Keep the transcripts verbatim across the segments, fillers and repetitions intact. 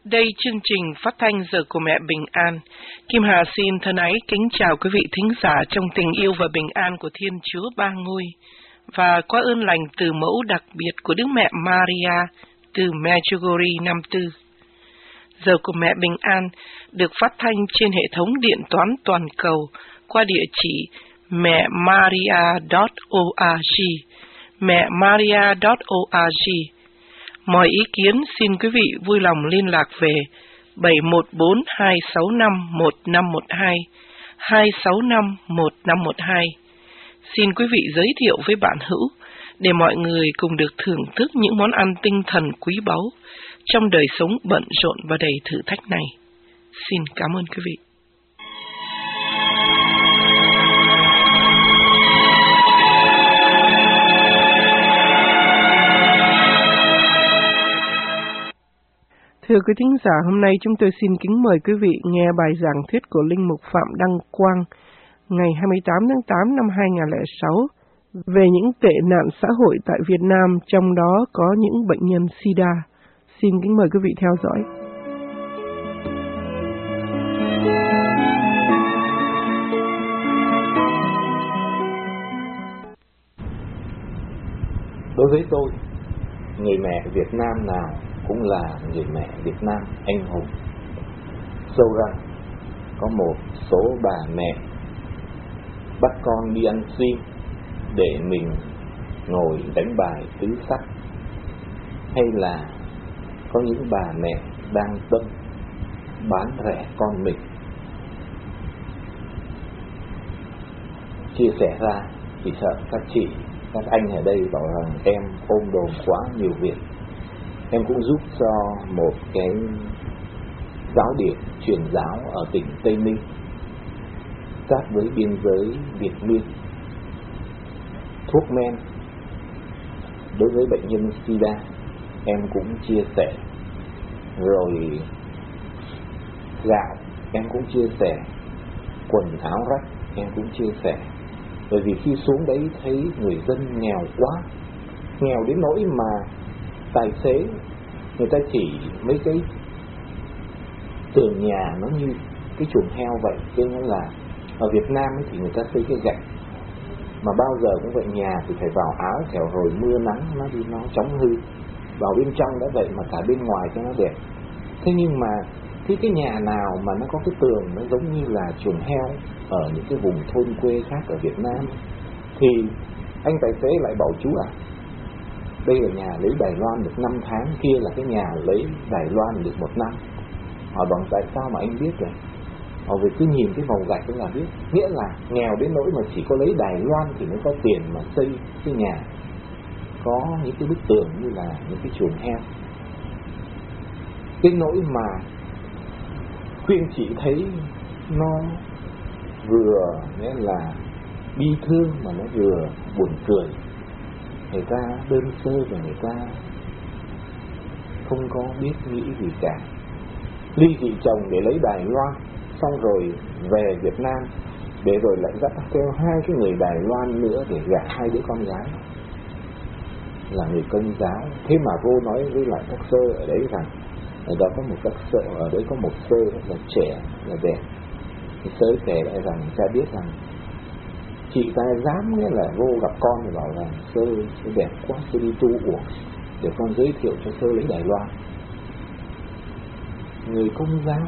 Đây chương trình phát thanh Giờ của Mẹ Bình An. Kim Hà xin thân ái kính chào quý vị thính giả trong tình yêu và bình an của Thiên Chúa Ba Ngôi, và qua ơn lành từ mẫu đặc biệt của Đức Mẹ Maria từ Medjugorje năm tư. Giờ của Mẹ Bình An được phát thanh trên hệ thống điện toán toàn cầu qua địa chỉ mẹ maria chấm org, mẹ maria chấm org. Mọi ý kiến xin quý vị vui lòng liên lạc về bảy một bốn hai sáu năm một năm một hai, hai sáu năm một năm một hai. Xin quý vị giới thiệu với bạn hữu để mọi người cùng được thưởng thức những món ăn tinh thần quý báu trong đời sống bận rộn và đầy thử thách này. Xin cảm ơn quý vị. Thưa quý thính giả, hôm nay chúng tôi xin kính mời quý vị nghe bài giảng thuyết của Linh mục Phạm Đăng Quang ngày hai mươi tám tháng tám năm hai nghìn không trăm lẻ sáu về những tệ nạn xã hội tại Việt Nam, trong đó có những bệnh nhân SIDA. Xin kính mời quý vị theo dõi. Đối với tôi, người mẹ Việt Nam nào cũng là người mẹ Việt Nam anh hùng. Sâu rằng có một số bà mẹ bắt con đi ăn xin để mình ngồi đánh bài tứ sắc, hay là có những bà mẹ đang tâm bán rẻ con mình. Chia sẻ ra chỉ sợ các chị, các anh ở đây bảo rằng em ôm đồm quá nhiều việc. Em cũng giúp cho một cái giáo điểm truyền giáo ở tỉnh Tây Ninh, sát với biên giới Việt Miên. Thuốc men đối với bệnh nhân SIDA em cũng chia sẻ, rồi gạo em cũng chia sẻ, quần áo rách em cũng chia sẻ. Bởi vì khi xuống đấy thấy người dân nghèo quá, nghèo đến nỗi mà tài xế người ta chỉ mấy cái tường nhà nó như cái chuồng heo vậy. Cho nên là ở Việt Nam ấy thì người ta xây cái gạch, mà bao giờ cũng vậy, nhà thì phải vào áo kẻo rồi mưa nắng nó đi nó chóng hư. Vào bên trong đã vậy mà cả bên ngoài cho nó đẹp. Thế nhưng mà khi cái nhà nào mà nó có cái tường nó giống như là chuồng heo ở những cái vùng thôn quê khác ở Việt Nam, thì anh tài xế lại bảo chú à, đây là nhà lấy Đài Loan được năm tháng, kia là cái nhà lấy Đài Loan được một năm. Hỏi bằng tại sao mà anh biết rồi? Họ vì cứ nhìn cái màu gạch đó là biết. Nghĩa là nghèo đến nỗi mà chỉ có lấy Đài Loan thì mới có tiền mà xây cái nhà có những cái bức tường như là những cái chuồng heo. Cái nỗi mà khuyên chị thấy nó vừa nghĩa là bi thương mà nó vừa buồn cười. Người ta đơn sơ và người ta không có biết nghĩ gì cả. Ly dị chồng để lấy Đài Loan, xong rồi về Việt Nam, để rồi lại dắt theo hai cái người Đài Loan nữa để gả hai đứa con gái là người Công giáo. Thế mà vô nói với lại các sơ ở đấy rằng ở đó có một các sơ ở đấy có một sơ rất là trẻ, là đẹp. Cái sơ kể lại rằng cha biết rằng chị ta dám nghĩa là vô gặp con thì bảo rằng sơ, sơ đẹp quá, sơ đi tu uổng để con giới thiệu cho sơ lấy Đài Loan. Người Công giáo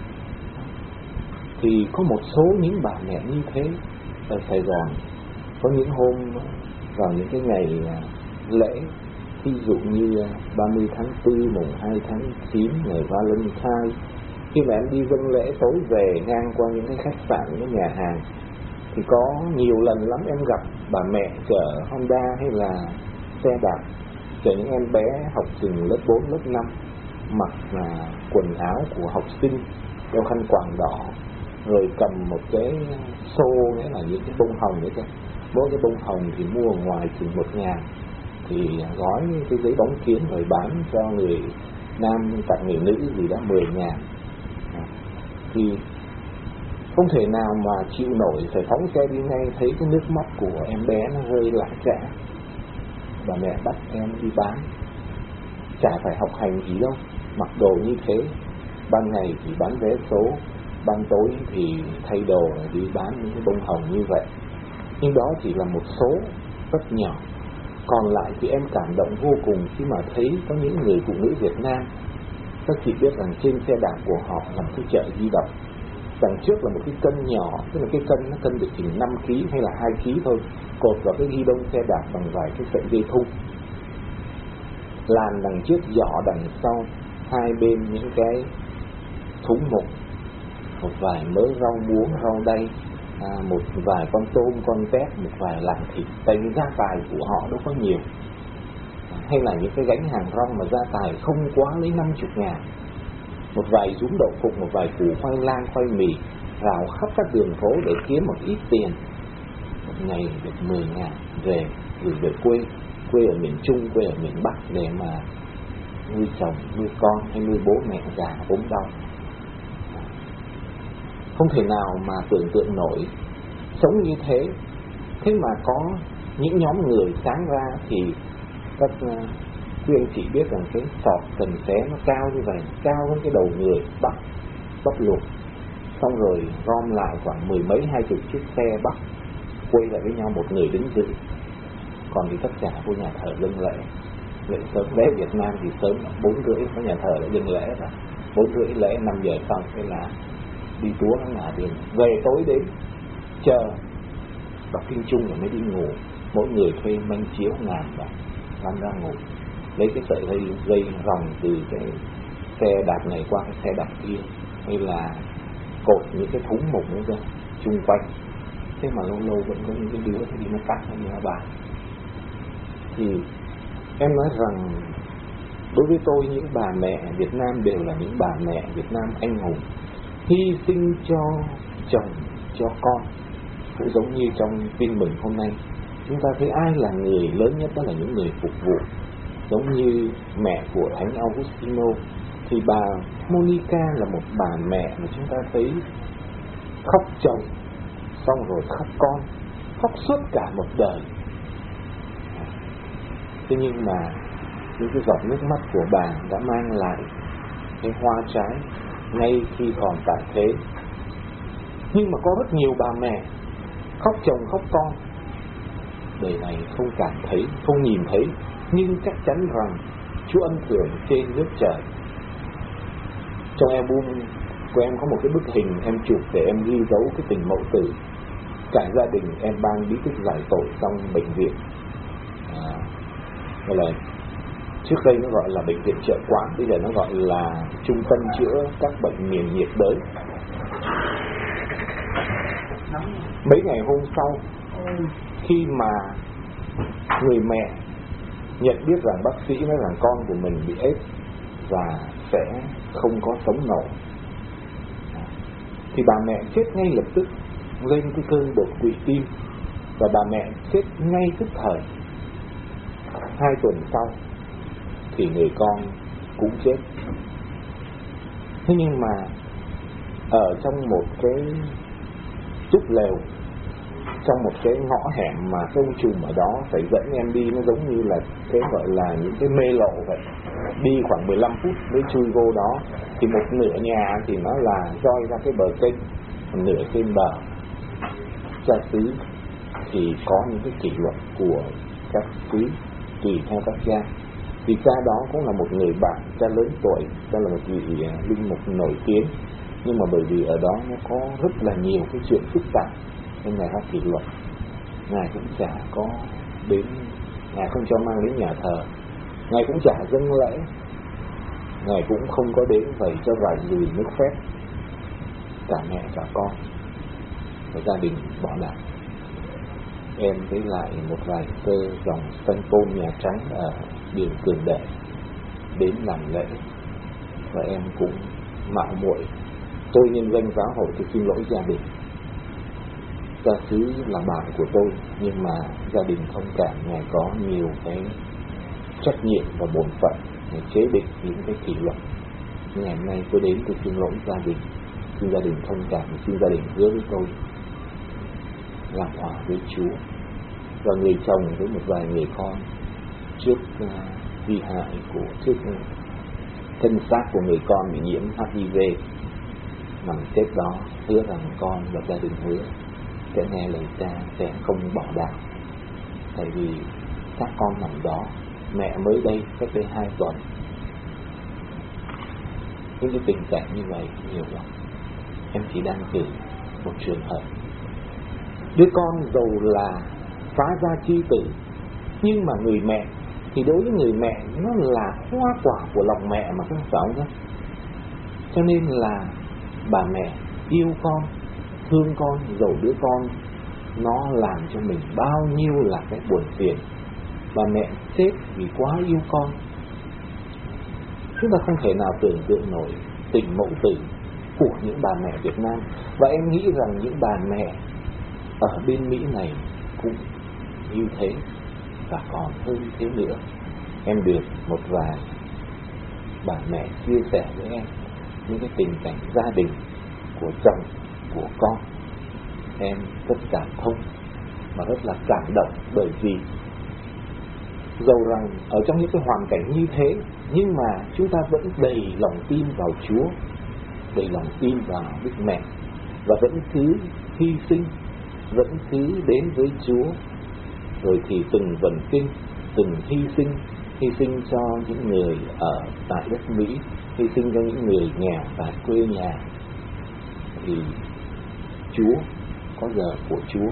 thì có một số những bà mẹ như thế ở Sài Gòn. Có những hôm vào những cái ngày lễ, ví dụ như ba mươi tháng tư, mùng hai tháng chín, ngày Valentine, khi mà em đi dâng lễ tối về ngang qua những cái khách sạn, những nhà hàng, thì có nhiều lần lắm em gặp bà mẹ chở Honda hay là xe đạp, chở những em bé học sinh lớp bốn, lớp năm, mặc là quần áo của học sinh, đeo khăn quàng đỏ, rồi cầm một cái xô, nghĩa là những cái bông hồng đấy cơ. Mỗi cái bông hồng thì mua ở ngoài chừng một ngàn, thì gói cái giấy bóng kiến rồi bán cho người nam tặng người nữ gì đó mười ngàn. Thì không thể nào mà chịu nổi, phải phóng xe đi ngay, thấy cái nước mắt của em bé nó rơi lã chã. Bà mẹ bắt em đi bán, chả phải học hành gì đâu, mặc đồ như thế, ban ngày thì bán vé số, ban tối thì thay đồ rồi đi bán những cái bông hồng như vậy. Nhưng đó chỉ là một số rất nhỏ. Còn lại thì em cảm động vô cùng khi mà thấy có những người phụ nữ Việt Nam. Các chị biết rằng trên xe đạp của họ là một cái chợ di động. Đằng trước là một cái cân nhỏ, tức là cái cân nó cân được chừng năm ki lô gam hay là hai ki lô gam thôi, cột vào cái ghi đông xe đạp bằng vài cái sợi dây thun. Làn đằng trước, giỏ đằng sau, hai bên những cái thúng mục, một vài mớ rau muống, rau đay, à, một vài con tôm, con tép, một vài lạng thịt. Tại vì gia tài của họ đâu có nhiều. Hay là những cái gánh hàng rong mà gia tài không quá lấy năm mươi ngàn. Một vài rúm đậu phụng, một vài củ khoai lang, khoai mì, rào khắp các đường phố để kiếm một ít tiền. Một ngày được mười ngàn, về gửi về quê, quê ở miền Trung, quê ở miền Bắc để mà nuôi chồng, nuôi con hay nuôi bố mẹ già ốm đau. Không thể nào mà tưởng tượng nổi sống như thế. Thế mà có những nhóm người sáng ra thì các uh, quý anh chị biết rằng cái sọt cần xé nó cao như vậy, cao hơn cái đầu người, bắt bắt luộc, xong rồi gom lại khoảng mười mấy hai chục chiếc xe bắt quay lại với nhau, một người đứng giữ. Còn thì tất cả của nhà thờ dâng lễ, lễ sớm, lễ Việt Nam thì sớm bốn rưỡi có nhà thờ đã dâng lễ rồi, bốn rưỡi lễ, năm giờ xong cái là đi túa nó ngả tiền, về tối đến chờ đọc kinh chung rồi mới đi ngủ. Mỗi người thuê manh chiếu ngàn bạc lăn ra ngủ, lấy cái sợi dây dây ròng từ cái xe đạp này qua cái xe đạp kia, hay là cột những cái thúng mục nữa ra chung quanh. Thế mà lâu lâu vẫn có những cái đứa thì đi nó cắt nó nó bàn. Thì em nói rằng đối với tôi, những bà mẹ Việt Nam đều là những bà mẹ Việt Nam anh hùng, hy sinh cho chồng, cho con. Cũng giống như trong tin mừng hôm nay, chúng ta thấy ai là người lớn nhất, đó là những người phục vụ. Giống như mẹ của Thánh Augustino, thì bà Monica là một bà mẹ mà chúng ta thấy khóc chồng, xong rồi khóc con, khóc suốt cả một đời. Thế nhưng mà những cái giọt nước mắt của bà đã mang lại cái hoa trái ngay khi còn tại thế. Nhưng mà có rất nhiều bà mẹ khóc chồng khóc con, đời này không cảm thấy, không nhìn thấy, nhưng chắc chắn rằng Chúa ân thưởng trên nước trời. Trong album của em có một cái bức hình em chụp để em ghi dấu cái tình mẫu tử. Cả gia đình em ban bí tích giải tội trong bệnh viện, à, gọi là trước đây nó gọi là bệnh viện Trợ Quán, bây giờ nó gọi là trung tâm chữa các bệnh miền nhiệt đới. Mấy ngày hôm sau, khi mà người mẹ nhận biết rằng bác sĩ nói rằng con của mình bị AIDS và sẽ không có sống nổi, thì bà mẹ chết ngay lập tức, lên cái cơn đột quỵ tim, và bà mẹ chết ngay tức thời. Hai tuần sau thì người con cũng chết. Thế nhưng mà ở trong một cái túp lều, trong một cái ngõ hẻm mà cái ông trùm ở đó phải dẫn em đi, nó giống như là cái gọi là những cái mê lộ vậy. Đi khoảng mười lăm phút mới chui vô đó, thì một nửa nhà thì nó là roi ra cái bờ kênh, một nửa trên bờ. Cha xứ thì có những cái kỷ luật của các xứ tùy theo các cha. Thì cha đó cũng là một người bạn, cha lớn tuổi, cha là một vị linh mục nổi tiếng, nhưng mà bởi vì ở đó nó có rất là nhiều cái chuyện phức tạp nên Ngài có kỷ luật. Ngài cũng chả có đến, Ngài không cho mang đến nhà thờ, Ngài cũng chả dâng lễ, Ngài cũng không có đến vậy cho vài dùi nước phép. Cả mẹ cả con và gia đình bỏ lại. Em thấy lại một vài tơ dòng Saint Paul Nhà Trắng ở đường Cường Đệ đến làm lễ, và em cũng mạo muội, tôi nhân danh giáo hội thì xin lỗi gia đình. Cha xứ là bạn của tôi, nhưng mà gia đình thông cảm, Ngài có nhiều cái trách nhiệm và bổn phận để chế định những cái kỷ luật. Ngày hôm nay tôi đến tôi xin lỗi gia đình, xin gia đình thông cảm, xin gia đình hứa với tôi làm hòa với Chúa. Và người chồng với một vài người con trước uh, vi hại của trước uh, thân xác của người con bị nhiễm hát i vê, nằm chết đó, hứa rằng con và gia đình hứa sẽ nghe lời cha, sẽ không bỏ đạo. Tại vì xác con nằm đó, mẹ mới đây cách đây hai tuần. Những cái tình trạng như vậy nhiều lắm. Em chỉ đang kể một trường hợp. Đứa con dầu là phá gia chi tử, nhưng mà người mẹ thì đối với người mẹ nó là hoa quả của lòng mẹ mà, không phải không? Cho nên là bà mẹ yêu con, thương con, dầu đứa con nó làm cho mình bao nhiêu là cái buồn phiền. Bà mẹ chết vì quá yêu con. Chúng ta không thể nào tưởng tượng nổi tình mẫu tử của những bà mẹ Việt Nam. Và em nghĩ rằng những bà mẹ ở bên Mỹ này cũng như thế, và còn hơn thế nữa. Em được một vài bà mẹ chia sẻ với em những cái tình cảnh gia đình của chồng, của con. Em rất cảm thông mà rất là cảm động, bởi vì dầu rằng ở trong những cái hoàn cảnh như thế, nhưng mà chúng ta vẫn đầy lòng tin vào Chúa, đầy lòng tin vào Đức Mẹ, và vẫn cứ hy sinh, vẫn cứ đến với Chúa. Rồi thì từng vần kinh, từng hy sinh, hy sinh cho những người ở tại đất Mỹ, hy sinh cho những người nghèo tại quê nhà. Thì Chúa có giờ của Chúa.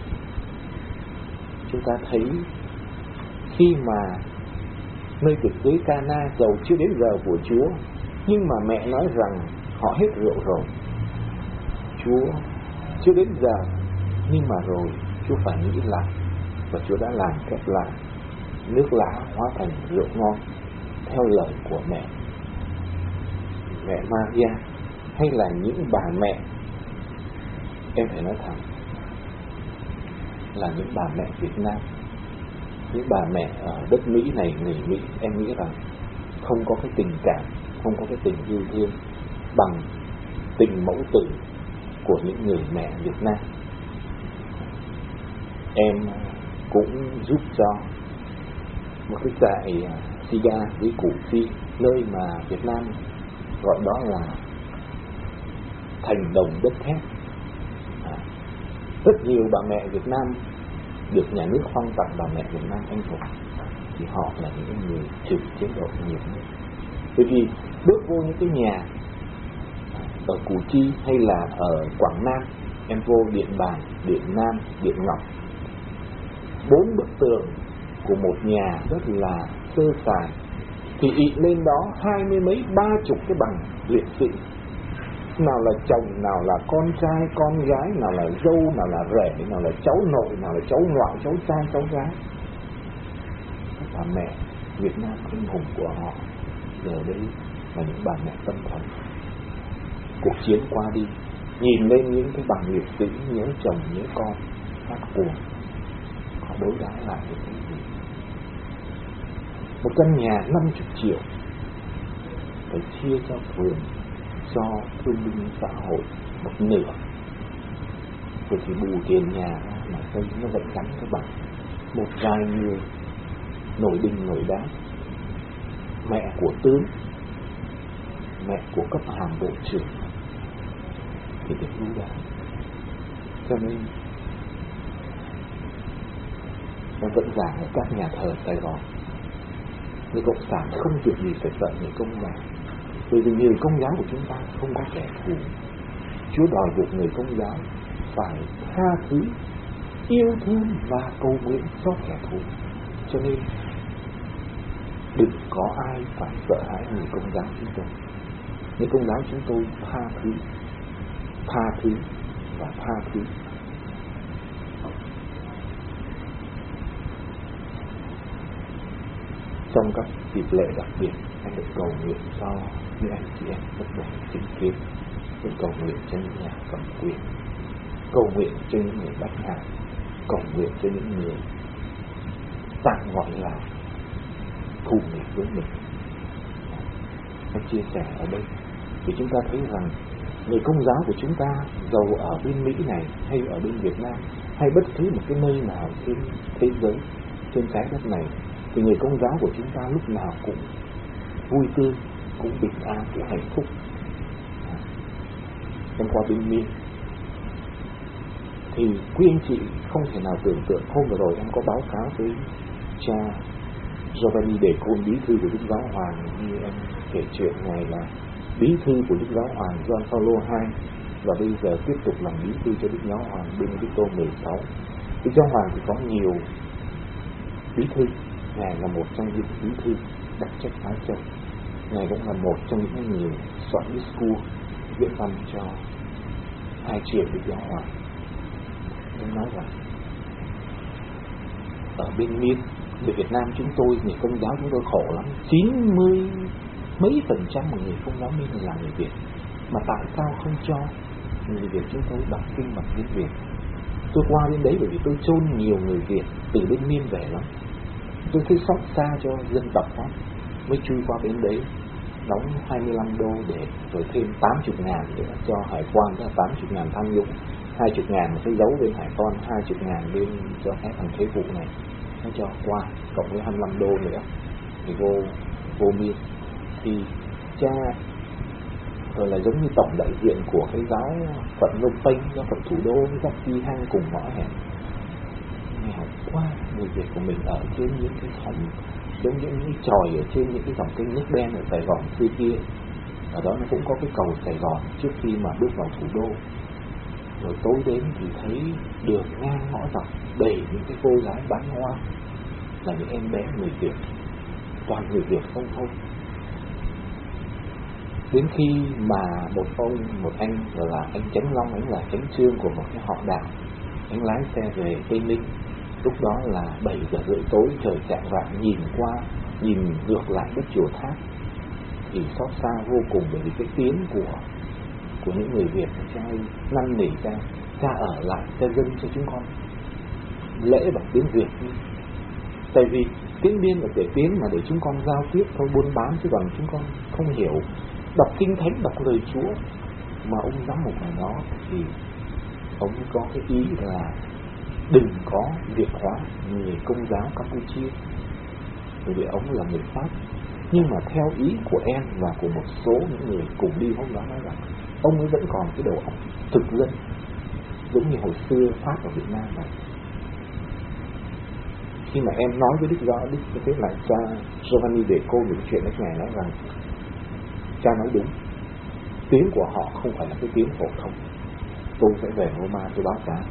Chúng ta thấy khi mà nơi tiệc cưới Cana dầu chưa đến giờ của Chúa, nhưng mà mẹ nói rằng họ hết rượu rồi. Chúa chưa đến giờ, nhưng mà rồi Chúa phải nghĩ lại, và Chúa đã làm phép lạ, nước lã hóa thành rượu ngon theo lời của mẹ mẹ Maria, hay là những bà mẹ, em phải nói thẳng là những bà mẹ Việt Nam, những bà mẹ ở đất Mỹ này, người Mỹ, em nghĩ rằng không có cái tình cảm, không có cái tình yêu thương bằng tình mẫu tử của những người mẹ Việt Nam. Em cũng giúp cho một cái trại Siga với Củ Phi, nơi mà Việt Nam gọi đó là thành đồng đất thép. À, rất nhiều bà mẹ Việt Nam được nhà nước phong tặng bà mẹ Việt Nam anh hùng, thì họ là những người trực chế độ nhiều nhất. Bởi vì bước vô những cái nhà ở Củ Chi hay là ở Quảng Nam, em vô Điện Bàn, Điện Nam, Điện Ngọc, bốn bức tường của một nhà rất là sơ sài, thì ị lên đó hai mươi mấy ba chục cái bằng liệt sĩ, nào là chồng, nào là con trai, con gái, nào là dâu, nào là rể, nào là cháu nội, nào là cháu ngoại, cháu trai, cháu gái. Bà mẹ Việt Nam anh hùng của họ giờ đây là những bà mẹ tâm thần. Cuộc chiến qua đi, nhìn lên những cái bằng liệt sĩ, nhớ chồng, nhớ con, phát cuồng, họ đối đãi lại với cái gì? Một căn nhà năm mươi triệu phải chia cho phường, cho thương binh xã hội một nửa, rồi thì bù tiền nhà ra mà xây nó vẫn gắn cái bằng một vài người nổi đình nổi đám, mẹ của tướng, mẹ của cấp hàm bộ trưởng thì được ưu đãi. Cho nên em vẫn giảng ở các nhà thờ Sài Gòn, người cộng sản không việc gì phải sợ người công giáo, bởi vì người công giáo của chúng ta không có kẻ thù. Chúa đòi buộc người công giáo phải tha thứ, yêu thương và cầu nguyện cho kẻ thù. Cho nên đừng có ai phải sợ hãi người công giáo chúng tôi. Người công giáo chúng tôi tha thứ, tha thứ và tha thứ. Trong các dịp lễ đặc biệt, anh được cầu nguyện cho những anh chị em bất đồng chính kiến, được cầu nguyện cho những nhà cầm quyền, cầu nguyện cho những người bắt hại, cầu nguyện cho những người tạm gọi là thù nghịch với mình. Anh chia sẻ ở đây thì chúng ta thấy rằng người công giáo của chúng ta, dầu ở bên Mỹ này hay ở bên Việt Nam hay bất cứ một cái nơi nào trên thế giới, trên trái đất này, thì người công giáo của chúng ta lúc nào cũng vui tươi, cũng bình an, cũng hạnh phúc. À, em qua bên Miên thì quý anh chị không thể nào tưởng tượng. Hôm vừa rồi em có báo cáo với cha Giovanni De Côn, bí thư của Đức Giáo Hoàng, như em kể chuyện này là bí thư của Đức Giáo Hoàng Gioan Phaolô đệ nhị và bây giờ tiếp tục làm bí thư cho Đức Giáo Hoàng Benedicto mười sáu. Đức Giáo Hoàng thì có nhiều bí thư, ngài là một trong những bí thư đặc trách Á Châu. Ngài cũng là một trong những người soạn discours viết văn cho hai triều Đức Giáo Hoàng. Tôi nói rằng ở bên Miên, ở Việt Nam chúng tôi, người Công giáo chúng tôi khổ lắm, chín mươi mấy phần trăm của người Công giáo Miên là người Việt, mà tại sao không cho người Việt chúng tôi đọc kinh bằng tiếng Việt? Tôi qua bên đấy bởi vì tôi chôn nhiều người Việt từ bên Miên về lắm, tôi thấy xót xa cho dân tộc đó, mới chui qua bên đấy đóng hai mươi lăm đô để rồi thêm tám mươi ngàn để cho hải quan, đó là tám mươi ngàn tham nhũng, hai mươi ngàn một cái dấu bên hải quan, hai mươi ngàn bên cho cái thằng thuế vụ này, nó cho qua cộng với hai mươi lăm đô nữa thì vô vô Miên. Thì cha rồi là giống như tổng đại diện của cái giáo phận Phnom Penh, giáo phận thủ đô với các đi hang cùng ngõ hẻm, nghèo quá. Người Việt của mình ở trên những cái xóm, giống những cái chòi ở trên những cái dòng kênh nước đen ở Sài Gòn xưa kia, ở đó nó cũng có cái cầu Sài Gòn trước khi mà bước vào thủ đô. Rồi tối đến thì thấy đường ngang ngõ dọc đầy những cái cô gái bán hoa, là những em bé người Việt, toàn người Việt không thôi. Đến khi mà một ông, một anh gọi là anh Chánh Long, anh là chánh chương của một cái họ đạo, anh lái xe về Tây Ninh. Lúc đó là bảy giờ rưỡi tối, trời chạng vạng, nhìn qua, nhìn ngược lại đất chùa Tháp thì xót xa vô cùng, bởi vì cái tiếng của của những người Việt, cha năn nỉ cha, cha ở lại, cha dâng cho chúng con lễ bằng tiếng Việt đi. Tại vì tiếng Miên là cái tiếng mà để chúng con giao tiếp thôi, buôn bán, chứ còn chúng con không hiểu đọc kinh thánh, đọc lời Chúa. Mà ông giám mục này đó thì ông có cái ý là đừng có Việt hóa người Công giáo Campuchia, bởi vì ông là người Pháp. Nhưng mà theo ý của em và của một số những người cùng đi hôm đó nói rằng ông ấy vẫn còn cái đầu óc thực dân, giống như hồi xưa Pháp ở Việt Nam này. Khi mà em nói với Đức Giáo Đức cái là cha Giovanni De Côn về chuyện đấy, ngài nói rằng cha nói đúng, tiếng của họ không phải là cái tiếng phổ thông. Tôi sẽ về Roma tôi báo cáo.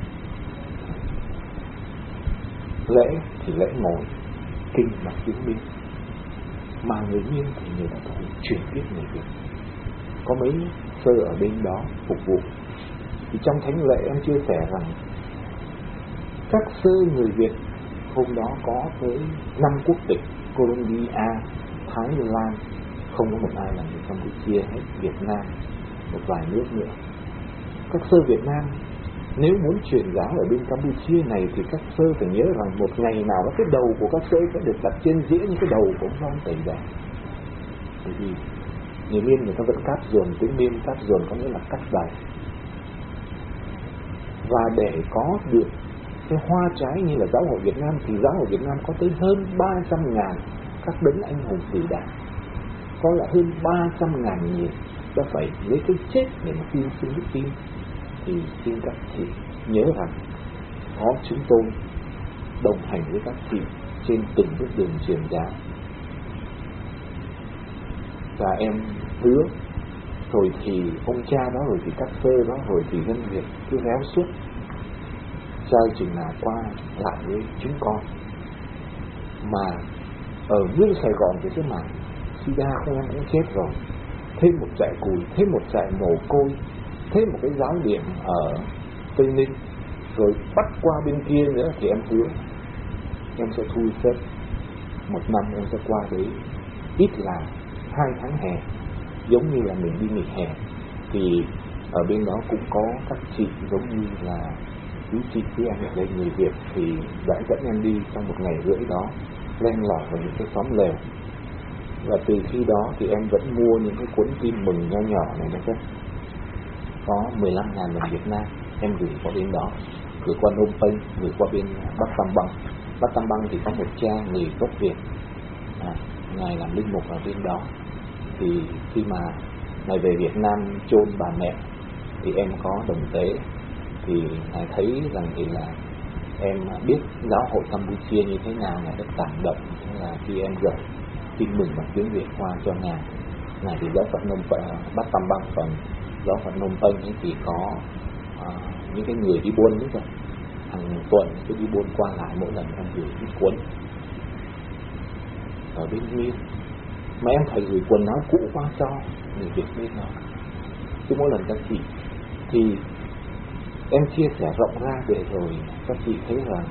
Lễ thì lễ ngồi, kinh bằng tiếng Miên, mà người Miên thì người ta phải chuyển tiếp người Việt. Có mấy sơ ở bên đó phục vụ. Thì trong thánh lễ em chia sẻ rằng các sơ người Việt hôm đó có tới năm quốc tịch: Colombia, Thái Lan, không có một ai là người Campuchia hết, Việt Nam, một vài nước nữa. Các sơ Việt Nam nếu muốn truyền giáo ở bên Campuchia này thì các sơ phải nhớ rằng một ngày nào đó cái đầu của các sơ sẽ được đặt trên dĩa như cái đầu của ông Loan Tẩy Giả. Bởi vì người Miên người ta vẫn cáp dồn, tiếng Miên cáp dồn có nghĩa là cắt dài. Và để có được cái hoa trái như là giáo hội Việt Nam thì giáo hội Việt Nam có tới hơn ba trăm ngàn các đấng anh hùng tử đảng, có là hơn ba trăm ngàn người đã phải lấy cái chết để mà tin xin đức tin. Thì xin các chị nhớ rằng có chúng tôi đồng hành với các chị trên từng bước đường truyền giáo. Và em hứa rồi thì ông cha đó, rồi thì các sơ đó, rồi thì dân Việt cứ réo suốt chơi chừng nào qua lại với chúng con. Mà ở nguyên Sài Gòn thì thế mà sida không em cũng chết rồi, thêm một trại cùi, thêm một trại mồ côi, thêm một cái giáo điểm ở Tây Ninh, rồi bắt qua bên kia nữa, thì em hứa em sẽ thu xếp một năm em sẽ qua đấy ít là hai tháng hè, giống như là mình đi nghỉ hè. Thì ở bên đó cũng có các chị giống như là quý chị quý em ở đây người Việt thì đã dẫn em đi trong một ngày rưỡi đó, len lỏi vào những cái xóm lều. Và từ khi đó thì em vẫn mua những cái cuốn tin mừng nho nhỏ này nữa, có mười lăm ngàn đồng Việt Nam em gửi qua bên đó, gửi qua Phnom Penh, gửi qua bên Bắc Tam Bang. Bắc Tam Bang thì có một cha người gốc Việt, à, ngài làm linh mục ở bên đó, thì khi mà Ngài về Việt Nam chôn bà mẹ thì em có đồng tế, thì Ngài thấy rằng thì là em biết giáo hội Campuchia như thế nào, Ngài rất cảm động. Thế là khi em gửi tin mừng bằng tiếng Việt qua cho Ngài, Ngài thì giáo phận Nông Penh, Bắc Tam Bang phần giáo phận Nông Penh thì có à, những cái người đi buôn nữa rồi, hàng tuần cứ đi buôn qua lại, mỗi lần em gửi ít cuốn ở bên Miên, mà em phải gửi quần áo cũ qua cho người Việt bên đó. Chứ mỗi lần các chị thì em chia sẻ rộng ra để rồi các chị thấy rằng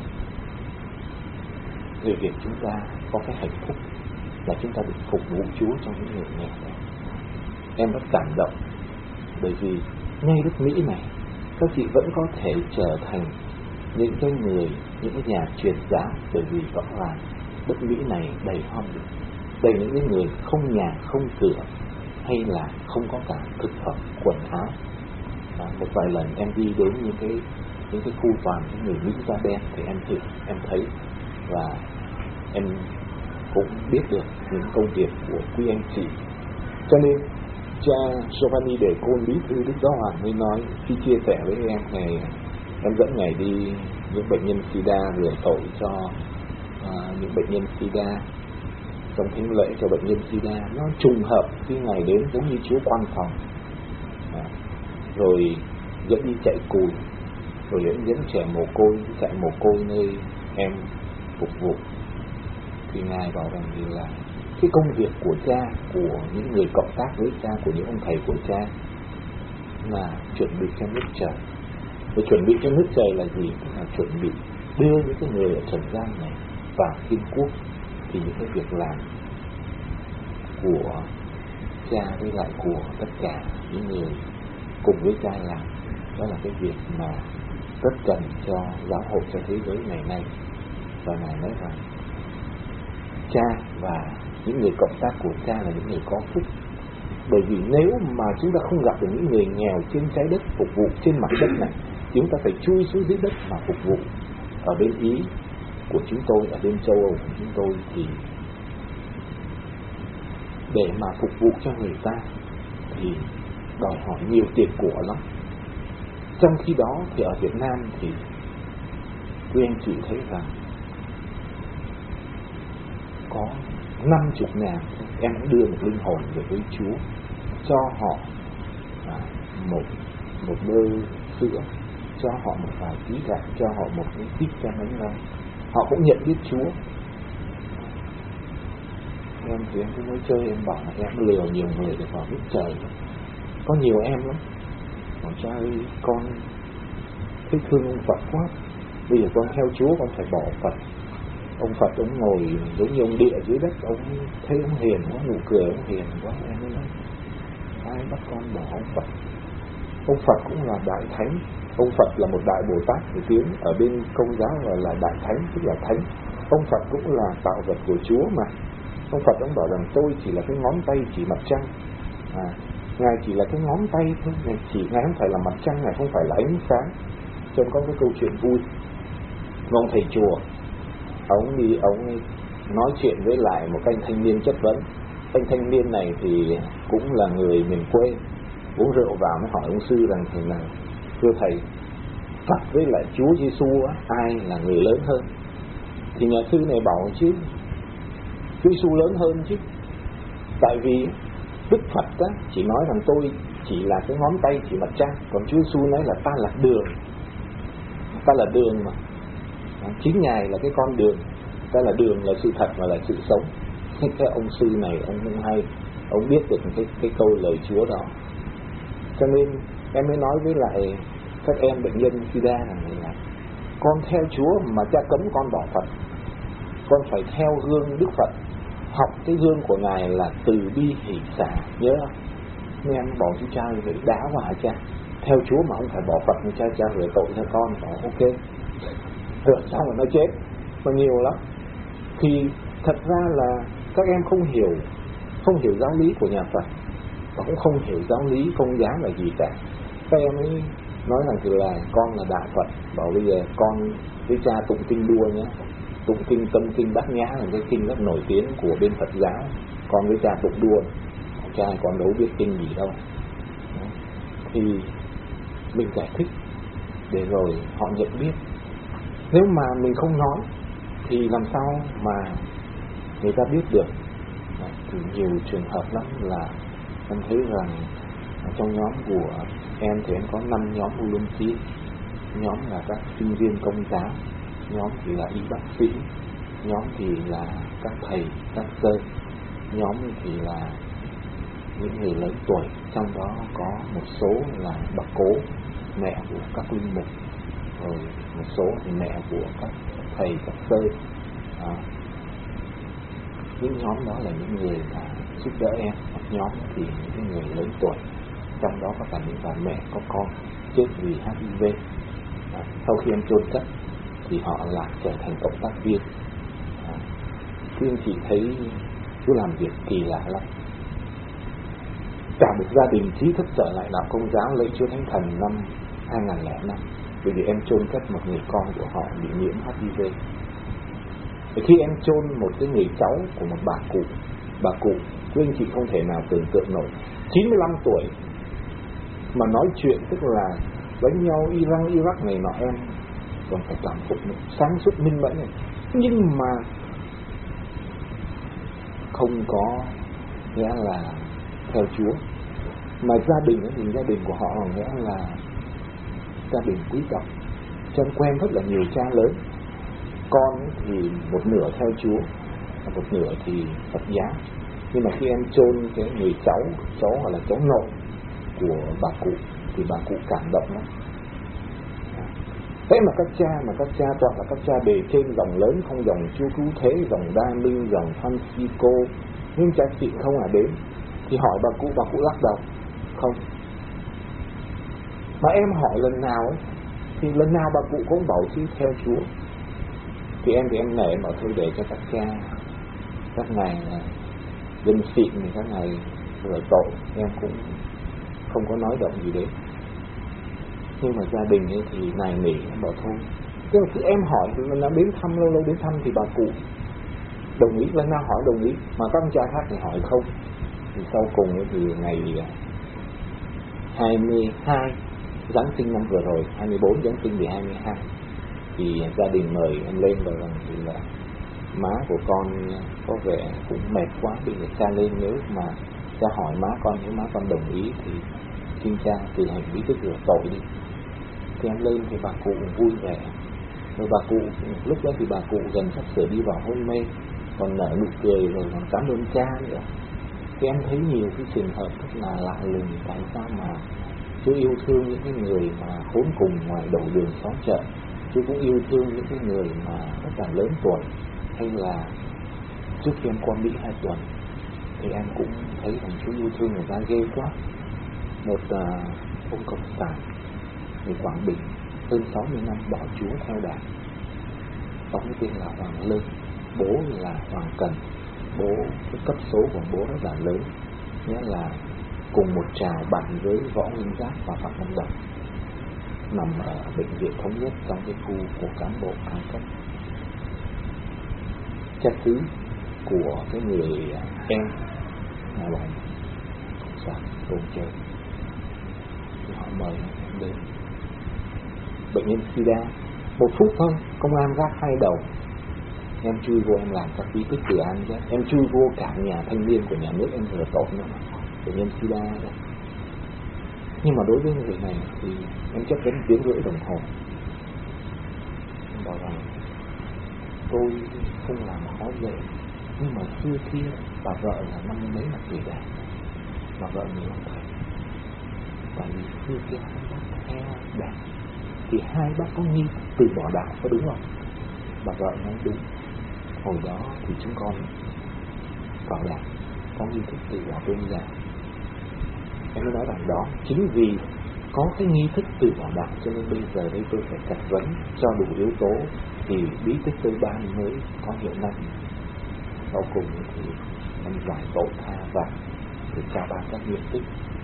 người Việt chúng ta có cái hạnh phúc là chúng ta được phục vụ Chúa trong những người nghèo. Em rất cảm động, bởi vì ngay đất Mỹ này các chị vẫn có thể trở thành những cái người, những cái nhà truyền giáo, bởi vì rõ ràng đất Mỹ này đầy hoang dã, đầy những cái người không nhà không cửa, hay là không có cả thực phẩm, quần áo. Và một vài lần em đi đến những cái những cái khu toàn những người Mỹ da đen thì em hiểu, em thấy và em cũng biết được những công việc của quý anh chị. Cho nên cha Giovanni De Côn, bí thư Đức Giáo Hoàng mới nói khi chia sẻ với em ngày em dẫn Ngài đi những bệnh nhân SIDA, rửa tội cho uh, những bệnh nhân SIDA, trong thánh lễ cho bệnh nhân SIDA, nó trùng hợp khi Ngài đến giống như Chúa quan phòng. À, rồi dẫn đi chạy cùi, rồi dẫn dẫn trẻ mồ côi, chạy mồ côi nơi em phục vụ, thì Ngài bảo rằng thì là cái công việc của cha, của những người cộng tác với cha, của những ông thầy của cha là chuẩn bị cho nước trời. Và chuẩn bị cho nước trời là gì? Là chuẩn bị đưa những cái người ở trần gian này vào thiên quốc. Thì những cái việc làm của cha với lại của tất cả những người cùng với cha làm, đó là cái việc mà rất cần cho giáo hội, cho thế giới ngày nay. Và Ngài nói rằng cha và những người cộng tác của cha là những người có phúc, bởi vì nếu mà chúng ta không gặp được những người nghèo trên trái đất phục vụ trên mặt đất này, chúng ta phải chui xuống dưới đất mà phục vụ. Ở bên Ý của chúng tôi, ở bên châu Âu của chúng tôi thì để mà phục vụ cho người ta thì đòi hỏi nhiều tiền của lắm. Trong khi đó thì ở Việt Nam thì quý anh chị thấy rằng có năm chục ngàn em đã đưa một linh hồn về với Chúa, cho họ à, một một bơ sữa, cho họ một vài ký gạo, cho họ một cái ít cho bánh rau. Họ cũng nhận biết Chúa. Em thì em cứ nói chơi, em bảo là em lừa nhiều người để vào nước trời. Có nhiều em lắm. Còn cha ơi, con thấy thương ông Phật quá, bây giờ con theo Chúa con phải bỏ Phật. Ông Phật ông ngồi giống như ông địa dưới đất, ông thấy ông hiền quá, nụ cười ông hiền quá. Em mới nói ai bắt con bỏ ông Phật? Ông Phật cũng là đại thánh. Ông Phật là một đại Bồ Tát nổi tiếng, ở bên Công giáo gọi là đại thánh, tức là thánh. Ông Phật cũng là tạo vật của Chúa mà. Ông Phật ông bảo rằng tôi chỉ là cái ngón tay chỉ mặt trăng. À, Ngài chỉ là cái ngón tay thôi, Ngài chỉ, Ngài không phải là mặt trăng, Ngài không phải là ánh sáng. Cho nên có cái câu chuyện vui. Ông thầy chùa, ông đi, ông nói chuyện với lại một anh thanh niên chất vấn. Anh thanh niên này thì cũng là người miền quê, uống rượu vào mới hỏi ông sư rằng thì là thưa thầy, Phật với lại Chúa Giêsu ai là người lớn hơn? Thì nhà sư này bảo chứ Chúa Giêsu lớn hơn chứ, tại vì Đức Phật á, chỉ nói rằng tôi chỉ là cái ngón tay chỉ mặt trăng, còn Chúa Giêsu nói là ta là đường, ta là đường mà, chính Ngài là cái con đường, ta là đường, là sự thật và là sự sống. Cái ông sư này ông cũng hay, ông biết được cái cái câu lời Chúa đó. Cho nên em mới nói với lại các em bệnh nhân SIDA rằng là con theo Chúa mà cha cấm con bỏ Phật, con phải theo gương Đức Phật, học cái gương của Ngài là từ bi hỷ xả, nhớ không? Nên em bỏ chú cha vậy đã quá hả cha? Theo Chúa mà không phải bỏ Phật, mà cha cha rửa tội cho con, bảo ok. Rửa xong rồi nó chết, mà nhiều lắm. Thì thật ra là các em không hiểu, không hiểu giáo lý của nhà Phật, và cũng không hiểu giáo lý công giáo là gì cả. Các em ấy nói rằng thì là con là đạo Phật, bảo bây giờ con với cha tụng kinh đua nhé. Tụng kinh Tâm Kinh Bát Nhã là cái kinh rất nổi tiếng của bên Phật giáo, con với cha tụng đua. trai con đâu biết kinh gì đâu. Thì mình giải thích để rồi họ nhận biết. Nếu mà mình không nói thì làm sao mà người ta biết được. Thì nhiều trường hợp lắm là em thấy rằng trong nhóm của em thì em có năm nhóm volunteer. Nhóm là các sinh viên công giáo, nhóm thì là y bác sĩ, nhóm thì là các thầy, các sơ, nhóm thì là những người lớn tuổi. Trong đó có một số là bà cố, mẹ của các linh mục, rồi một số thì mẹ của các thầy, các sơ. À, những nhóm đó là những người mà giúp đỡ em. Một nhóm thì những người lớn tuổi, trong đó có cả những bà mẹ có con chết vì hát i vê. À, sau khi em chôn cất thì họ lại trở thành cộng tác viên. À, thì anh chị thấy Chúa làm việc kỳ lạ lắm. Cả một gia đình trí thức trở lại đạo Công giáo lễ Chúa Thánh Thần năm hai không không năm, bởi vì em chôn cất một người con của họ bị nhiễm hát i vê. Thì khi em chôn một cái người cháu của một bà cụ, bà cụ quý anh chị không thể nào tưởng tượng nổi, chín mươi lăm tuổi mà nói chuyện tức là đánh nhau Iran Iraq này nọ, em còn phải cảm phục sáng suốt minh mẫn này, nhưng mà không có nghĩa là theo Chúa. Mà gia đình thì gia đình của họ nghĩa là gia đình quý tộc, cho em quen rất là nhiều cha lớn. Con thì một nửa theo Chúa, một nửa thì Phật giáo. Nhưng mà khi em chôn cái người cháu, cháu hoặc là cháu nội của bà cụ thì bà cụ cảm động lắm. Thế mà các cha, mà các cha toàn là các cha bề trên, dòng lớn, không dòng Chúa Cứu Thế, dòng Đa Minh, dòng Francisco, nhưng cha chị không à đến. Thì hỏi bà cụ, bà cụ lắc đầu, không. Mà em hỏi lần nào ấy, thì lần nào bà cụ cũng bảo chứ theo Chúa. Thì em thì em nể mà thôi, để cho các cha, các ngài dân xịn thì các ngài rửa tội, em cũng không có nói động gì đấy. Nhưng mà gia đình ấy thì nài nỉ, em bảo thôi. Thế mà khi em hỏi thì lần nào đến thăm, lâu lâu đến thăm thì bà cụ đồng ý, lần nào hỏi đồng ý, mà các ông cha khác thì hỏi không. Thì sau cùng ấy thì ngày hai mươi hai Giáng sinh năm vừa rồi, hai mươi bốn Giáng sinh thì hai mươi hai, thì gia đình mời em lên và rằng thì là má của con có vẻ cũng mệt quá, bị người cha lên, nếu mà cha hỏi má con, nếu má con đồng ý thì xin cha từ hành bí tích rửa tội đi. Thì em lên thì bà cụ vui vẻ, rồi bà cụ lúc đó thì bà cụ gần sắp sửa đi vào hôn mê, còn nở nụ cười rồi còn cảm ơn cha nữa. Thì em thấy nhiều cái trường hợp rất là lạ lùng, tại sao mà Chúa yêu thương những cái người mà khốn cùng ngoài đầu đường xóm chợ, Chúa cũng yêu thương những cái người mà rất là lớn tuổi. Hay là trước khi em qua Mỹ hai tuần thì em cũng thấy rằng Chúa yêu thương người ta ghê quá. Một uh, ông cộng sản người Quảng Bình hơn sáu mươi năm bỏ Chúa theo Đảng. Ông ấy tên là Hoàng Lân, bố là Hoàng Cần, bố cái cấp số của bố rất là lớn, nghĩa là cùng một trào bạn với Võ Nguyên Giáp và Phạm Văn Đồng, nằm ở bệnh viện Thống Nhất trong cái khu của cán bộ cao cấp. Cha xứ của cái người em là loại cộng sản tôn chơi, thì họ mời em đến. Bệnh nhân sida, một phút thôi, công an gác hai đầu, em chui vô em làm các bí tích từ an chứ, em chui vô cả nhà thanh niên của nhà nước em rửa tội nữa, bệnh nhân sida đó. Nhưng mà đối với người này thì em chất vấn tiếng rưỡi đồng hồ. Em bảo rằng tôi không làm khó dễ, nhưng mà xưa kia bà vợ là năm mấy là tuổi đàn, bà vợ mình làm thầy. Tại vì xưa kia hai bác theo đảng thì hai bác có nghi từ bỏ đạo, có đúng không? Bà vợ nói đúng. Hồi đó thì chúng con vào đảng có nghi thức từ bỏ tôn giáo. Em mới nói rằng đó chính vì có cái nghi thức từ bỏ đạo cho nên bây giờ đây tôi phải đặt vấn cho đủ yếu tố thì bí tích tôi ban mới có hiệu năng. Sau cùng thì em giải tội tha và thì trao ban các diện tích.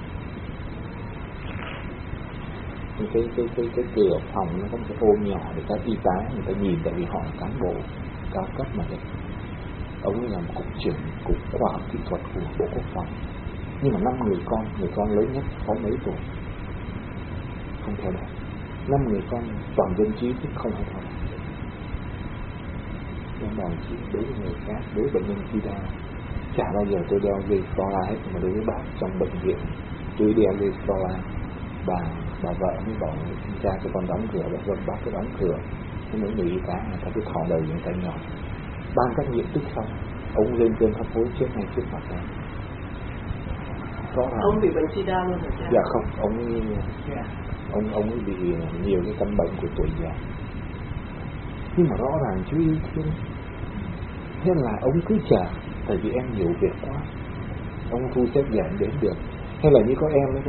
Cái cái cái cái cái cửa phòng nó có một cái ô nhỏ để các y tá người ta nhìn, tại vì họ là cán bộ cao cấp mà đấy. Ông ấy làm cục trưởng cục khoa học kỹ thuật của Bộ Quốc phòng. Nhưng mà năm người con, người con lớn nhất có mấy tuổi không theo đạo. Năm người con toàn dân trí thức không hay theo đạo. Trong đoàn chỉ đối với người khác, đối với bệnh nhân sida, chả bao giờ tôi đeo dây Flora hết. Mà đối với bạn trong bệnh viện tôi đeo dây Flora, bà bà vợ mới bảo cha cho con đóng cửa, và dân bác cứ đóng cửa. Thế mấy người y tá người ta cứ thò đầu những tay nhỏ. Ban các nhiệm tích xong, ông lên cơn hấp hối chết ngay trước mặt em. Ông bị bệnh sida luôn hả cha? Dạ không, ông ấy, yeah. ông ông ấy bị nhiều cái căn bệnh của tuổi già. Nhưng mà rõ ràng chú ý thương, thế là ông cứ chờ, tại vì em nhiều việc quá, ông thu xếp giảm đến được. Hay là như có em đấy cơ,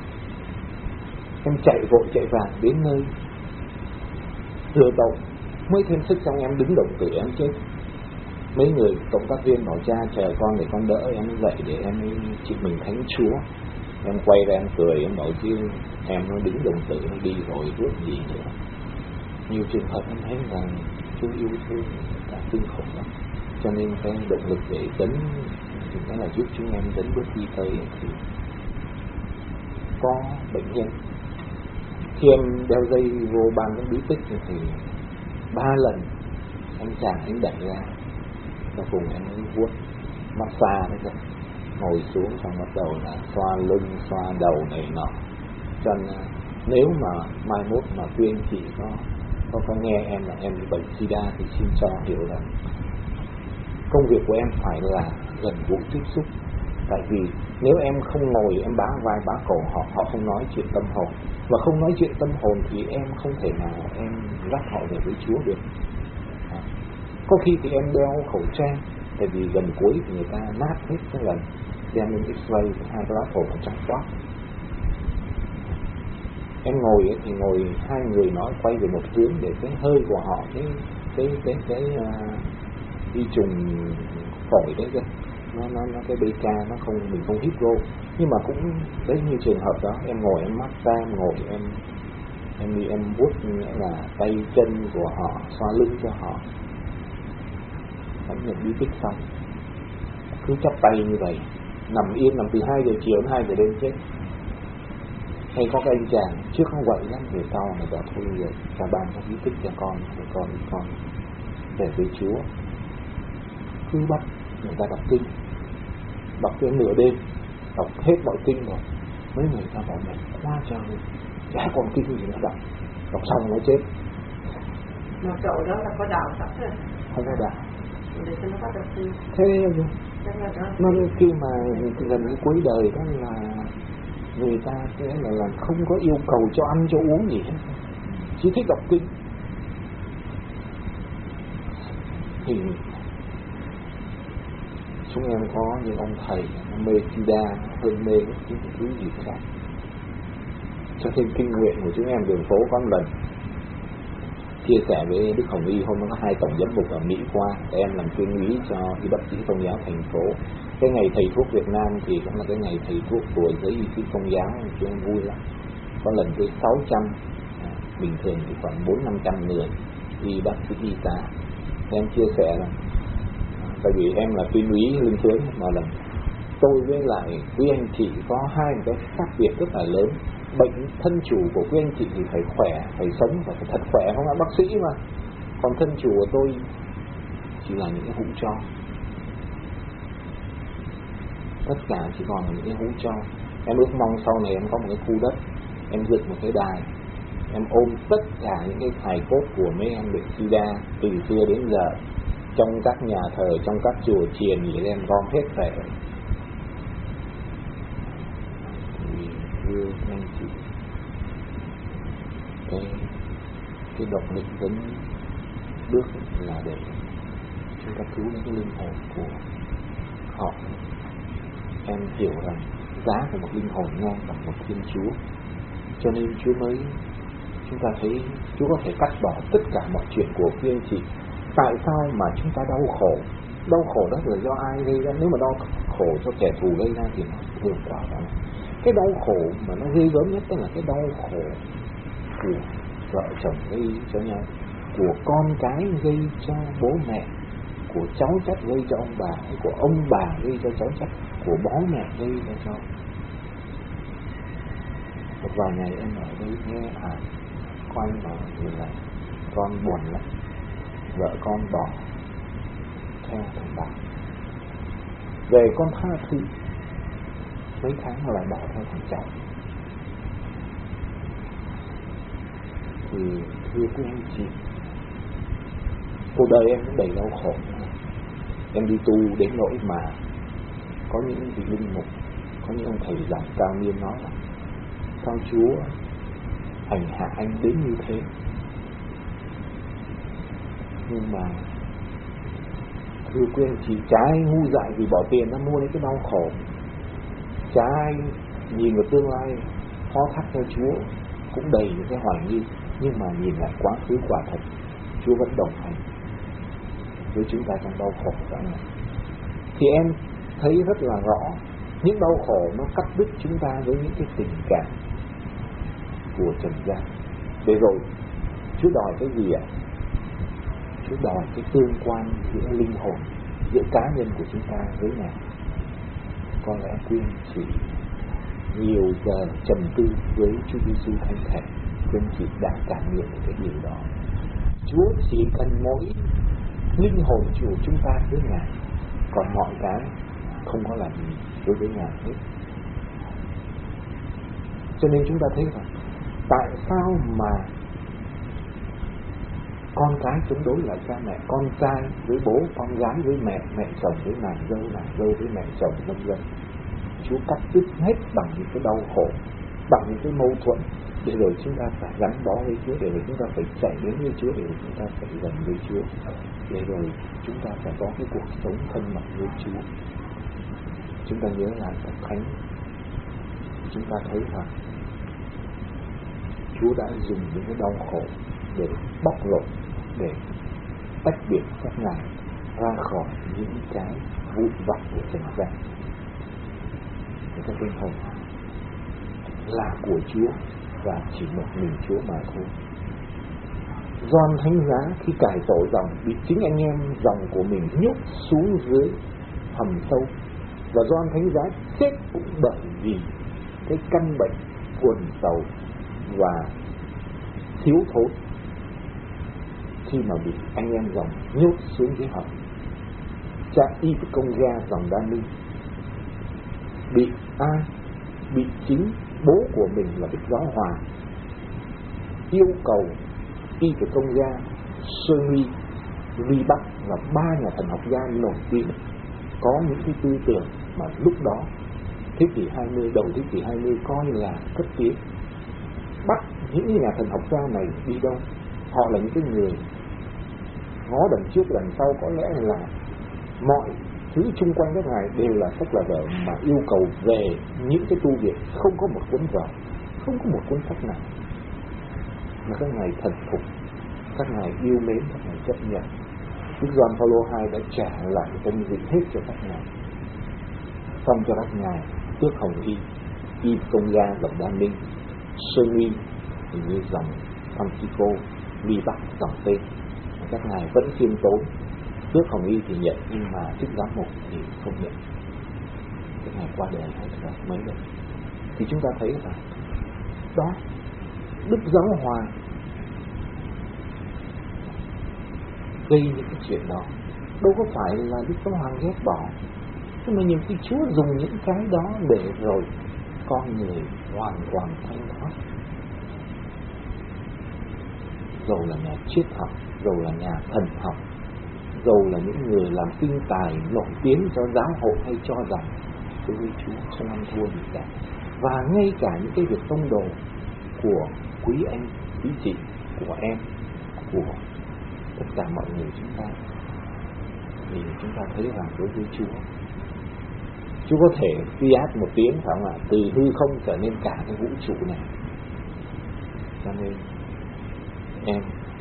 em chạy vội chạy vàng đến nơi rửa tội, mới thêm sức xong em đứng động tử em chết. Mấy người cộng tác viên bảo cha chờ con để con đỡ em dậy để em chịu mình thánh Chúa. Em quay ra em cười, em bảo chứ em nó đứng đồng tử nó đi rồi biết gì nữa. Nhiều trường hợp em thấy rằng Chúa yêu thương cả kinh khủng lắm. Cho nên cái động lực để tấn thì đó là giúp chúng em tấn bước đi tới. Thì có bệnh nhân khi em đeo dây vô ban cái bí tích thì ba lần anh chàng anh đẩy ra và cùng em ấy vuốt massage đấy, ngồi xuống xong bắt đầu là xoa lưng xoa đầu này nọ. Cho nên nếu mà mai mốt mà quý anh chị có có, có nghe em là em bị bệnh sida thì xin cho hiểu rằng công việc của em phải là gần gũi tiếp xúc. Tại vì nếu em không ngồi em bá vai bá cổ họ, họ không nói chuyện tâm hồn, và không nói chuyện tâm hồn thì em không thể nào em dắt họ về với Chúa được. À, có khi thì em đeo khẩu trang, tại vì gần cuối thì người ta nát hết cái lần đem lên X-ray hai cái lá phổi ở trong toát. Em ngồi ấy, thì ngồi hai người nói quay về một hướng để cái hơi của họ, cái cái cái cái uh, đi trùng phổi đấy cơ, nó nó nó cái beta nó không, mình không hít vô. Nhưng mà cũng đấy, như trường hợp đó em ngồi em massage, em ngồi em em đi em vuốt nghĩa là tay chân của họ, xoa lưng cho họ. Em nhận bí tích xong cứ chắp tay như vậy, nằm yên, nằm từ hai giờ chiều đến hai giờ đêm chết. Hay có cái anh chàng trước không vậy lắm, về sau người ta thôi rồi ta ban cho bí tích cho con, để con con về với Chúa. Cứ bắt người ta đọc kinh, đọc đến nửa đêm, đọc hết mọi kinh rồi, mấy người ta bảo mệt quá trời, chả còn kinh gì nữa đọc, đọc xong nó chết. Mà cậu đó là có đạo sẵn rồi? Không có đạo. Để cho nó bắt đầu tin. Thế nó khi mà gần cái cuối đời đó là người ta sẽ là, là không có yêu cầu cho ăn cho uống gì hết, chỉ thích đọc kinh. Thì chúng em có những ông thầy nó mê sida hơn mê những thứ gì khác. Cho nên kinh nguyện của chúng em đường phố có một lần chia sẻ với Đức Hồng Y, hôm đó có hai tổng giám mục ở Mỹ qua, em làm tuyên úy cho y bác sĩ Công giáo thành phố. Cái ngày thầy thuốc Việt Nam thì cũng là cái ngày thầy thuốc của giới y sĩ Công giáo, chúng em vui lắm. Có lần tới sáu trăm, à, bình thường thì khoảng bốn năm trăm người y bác sĩ y tá. Em chia sẻ là tại vì em là tuyên úy linh tướng, mà lần tôi với lại quý anh chị có hai cái khác biệt rất là lớn. Bệnh thân chủ của quý anh chị thì phải khỏe, phải sống và phải thật khỏe, không phải bác sĩ mà. Còn thân chủ của tôi chỉ là những cái hũ tro, tất cả chỉ còn là những cái hũ tro. Em ước mong sau này em có một cái khu đất, em dựng một cái đài, em ôm tất cả những cái hài cốt của mấy em bệnh sida từ xưa đến giờ trong các nhà thờ, trong các chùa chiền gì em gom hết về. Thì thưa anh chị, cái cái động lực dẫn bước là để chúng ta cứu những cái linh hồn của họ. Em hiểu rằng giá của một linh hồn ngang bằng một Thiên Chúa, cho nên Chúa mới, chúng ta thấy Chúa có thể cắt bỏ tất cả mọi chuyện của quý anh chị. Tại sao mà chúng ta đau khổ? Đau khổ đó là do ai gây ra? Nếu mà đau khổ cho kẻ thù gây ra thì nó vượt quá đó. Cái đau khổ mà nó ghê gớm nhất tức là cái đau khổ của vợ chồng gây cho nhau, của con cái gây cho bố mẹ, của cháu chắc gây cho ông bà, hay của ông bà gây cho cháu chắc, của bố mẹ gây cho cháu. Một vài ngày em ở đây nghe à có anh bảo là con buồn lắm, vợ con bỏ theo thằng bà, về con tha thứ, mấy tháng lại bỏ theo thằng cháu. Thì thưa quý anh chị, cuộc đời em cũng đầy đau khổ. Em đi tu đến nỗi mà có những vị linh mục, có những ông thầy giảng cao niên nói là sao Chúa hành hạ anh đến như thế. Nhưng mà thưa quý anh chị, chả ai ngu dại vì bỏ tiền nó mua lấy cái đau khổ. Chả ai nhìn vào tương lai phó thác theo Chúa cũng đầy những cái hoài nghi. Nhưng mà nhìn lại quá khứ quả thật, Chúa vẫn đồng hành với chúng ta trong đau khổ cả ngày. Thì em thấy rất là rõ những đau khổ nó cắt đứt chúng ta với những cái tình cảm của trần gian. Để rồi Chúa đòi cái gì ạ? Chúa đòi cái tương quan giữa linh hồn, giữa cá nhân của chúng ta với Ngài. Có lẽ quý anh chị nhiều giờ trầm tư với Chúa Giêsu thánh thể, quý anh chị đã cảm nhận được cái điều đó. Chúa chỉ cần mỗi linh hồn của chúng ta với Ngài, còn mọi cái không có làm gì đối với Ngài hết. Cho nên chúng ta thấy rằng tại sao mà con cái chống đối lại cha mẹ, con trai với bố, con gái với mẹ, mẹ chồng với nàng dâu, nàng dâu với mẹ chồng, vân vân. Chúa cắt đứt hết bằng những cái đau khổ, bằng những cái mâu thuẫn, để rồi chúng ta phải gắn bó với Chúa, để rồi chúng ta phải chạy đến với Chúa, để rồi chúng ta phải gần với Chúa, để rồi chúng ta phải có cái cuộc sống thân mật với Chúa. Chúng ta nhớ lại các thánh, chúng ta thấy rằng Chúa đã dùng những cái đau khổ để bóc lột, để tách biệt các ngài ra khỏi những cái vụn vặt của trần gian. Các linh hồn là của Chúa và chỉ một mình Chúa mà thôi. Gioan Thánh Giá khi cải tổ dòng bị chính anh em dòng của mình nhốt xuống dưới hầm sâu, và Gioan Thánh Giá chết cũng bởi vì cái căn bệnh buồn sầu và thiếu thốn khi mà bị anh em dòng nhốt xuống dưới hầm. Cha Ipcông-gia dòng Đa Minh bị ai? Bị chính bố của mình là Đức Giáo Hoàng yêu cầu Ipcông-gia, Sơ-ri, Ri-bắc là ba nhà thần học gia nổi tiếng có những cái tư tưởng mà lúc đó thế kỷ hai mươi, đầu thế kỷ hai mươi coi là cất tiếng. Bắt những nhà thần học gia này đi đâu? Họ là những cái người ngó đằng trước đằng sau, có lẽ là mọi thứ chung quanh các ngài đều là sách là vở, mà yêu cầu về những cái tu viện không có một cuốn vở, không có một cuốn sách nào mà các ngài thần phục, các ngài yêu mến, các ngài chấp nhận. Đức Gioan Phaolô đệ nhị đã trả lại danh dự hết cho các ngài, xong cho các ngài tước hồng y, y công gia dòng Đa Minh, Sơn Nghi thì như dòng Francisco, Ly Bắc dòng tên. Các ngài vẫn khiêm tốn, tước hồng y thì nhận, nhưng mà chức giám mục thì không nhận. Các ngài qua đời hết rồi mấy lần. Thì chúng ta thấy rằng đó, Đức Giáo Hoàng gây những cái chuyện đó đâu có phải là Đức Giáo Hoàng ghét bỏ, nhưng mà nhiều khi Chúa dùng những cái đó để rồi con người hoàn toàn thanh thoát. Dầu là nhà triết học, dầu là nhà thần học, dầu là những người làm kinh tài nổi tiếng cho giáo hội hay cho rằng đối với Chúa không ăn thua gì cả. Và ngay cả những cái việc tông đồ của quý anh, quý chị, của em, của tất cả mọi người chúng ta, thì chúng ta thấy rằng đối với Chúa, Chúa có thể ghi hát một tiếng, phải không ạ? Từ hư không trở nên cả cái vũ trụ này. Cho nên em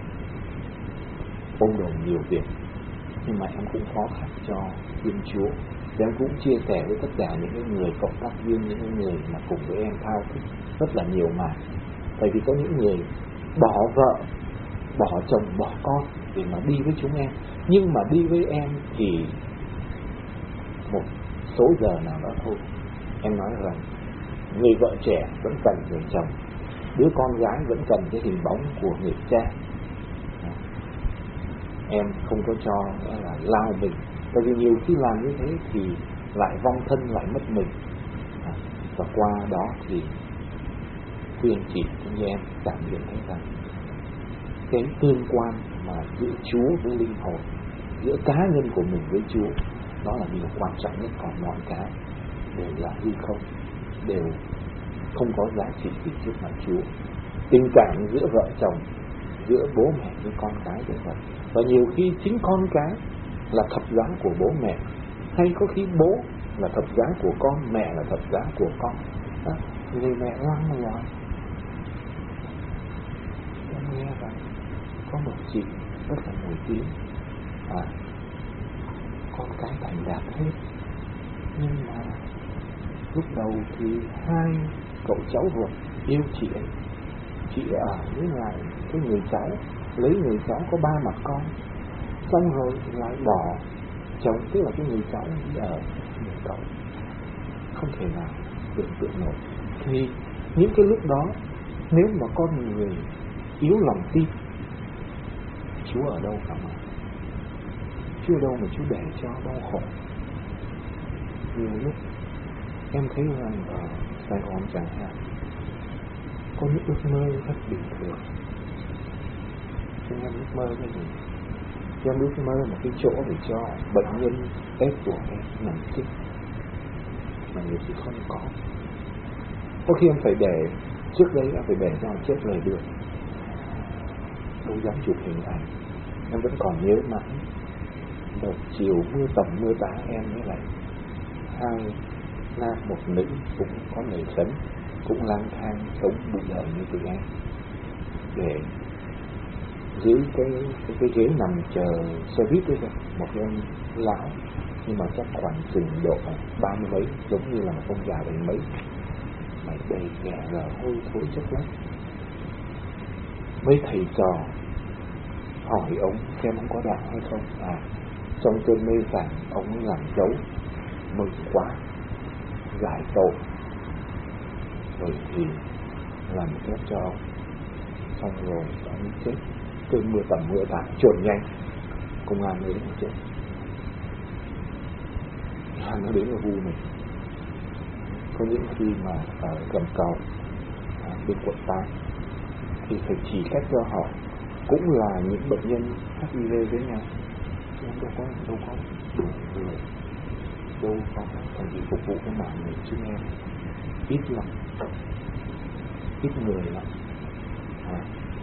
ôm đồm nhiều việc, nhưng mà em cũng phó thác cho Thiên Chúa. Em cũng chia sẻ với tất cả những cái người cộng tác viên, những cái người mà cùng với em thao thức rất là nhiều mà. Tại vì có những người bỏ vợ, bỏ chồng, bỏ con để mà đi với chúng em. Nhưng mà đi với em thì một số giờ nào đó thôi. Em nói rằng người vợ trẻ vẫn cần người chồng, đứa con gái vẫn cần cái hình bóng của người cha. Em không có cho là lao mình, tại vì nhiều khi làm như thế thì lại vong thân, lại mất mình. Và qua đó thì khuyên chị cũng như em cảm nhận thấy rằng cái tương quan mà giữa Chúa với linh hồn, giữa cá nhân của mình với Chúa, đó là điều quan trọng nhất. Còn mọi cái đều là hư không, đều không có giá trị gì trước mặt Chúa. Tình cảm giữa vợ chồng, giữa bố mẹ với con cái cũng vậy. Và nhiều khi chính con cái là thập giá của bố mẹ, hay có khi bố là thập giá của con, mẹ là thập giá của con. Đó, người mẹ lăng loạn. Em nghe rằng có một chị rất là nổi tiếng, à, con cái thành đạt hết, nhưng mà lúc đầu thì hai cậu cháu ruột yêu chị ấy, chị ở với lại cái người cháu, lấy người cháu có ba mặt con, xong rồi lại bỏ chồng, tức là cái người cháu đi ở người cậu. Không thể nào tưởng tượng nổi. Thì những cái lúc đó, nếu mà con người yếu lòng tin, Chúa ở đâu cả mà? Chúa ở đâu mà Chúa để cho đau khổ? Nhiều lúc em thấy rằng ở Sài Gòn chẳng hạn, có những ước mơ rất bình thường. Em ước mơ cái gì? Em ước mơ một cái chỗ để cho bệnh nhân ép của em nằm chích, mà nhiều khi không có. Có khi em phải để, trước đấy em phải để cho họ chết lời được, đâu dám chụp hình ảnh. Em vẫn còn nhớ mãi một chiều mưa tầm mưa tá, em với lại hai nam một nữ cũng có người sống, cũng lang thang sống bụi đời như tụi em, để dưới cái cái, cái ghế nằm chờ xe buýt đấy, một ông lão nhưng mà chắc khoảng chừng độ ba mươi mấy, giống như là một ông già bảy mấy, mày đầy ghẻ gờ hôi thối chất lắm. Mấy thầy trò hỏi ông xem ông có đạo hay không. À, trong cơn mê sảng ông ấy làm dấu mừng quá, giải tội, rồi thì làm một phép cho ông, xong rồi ông chết. Cơn mưa tầm mưa tả chuồn nhanh, công an mới đến chết. Công an nó đến là vu mình. Có những khi mà ở Gầm Cầu, à, bên quận tám, thì phải chỉ cách cho họ, cũng là những bệnh nhân hát i vê với nhau, chứ đâu có đâu có đủ người, đâu có thành vì phục vụ cái mạng người chúng em ít lắm, ít người lắm. À,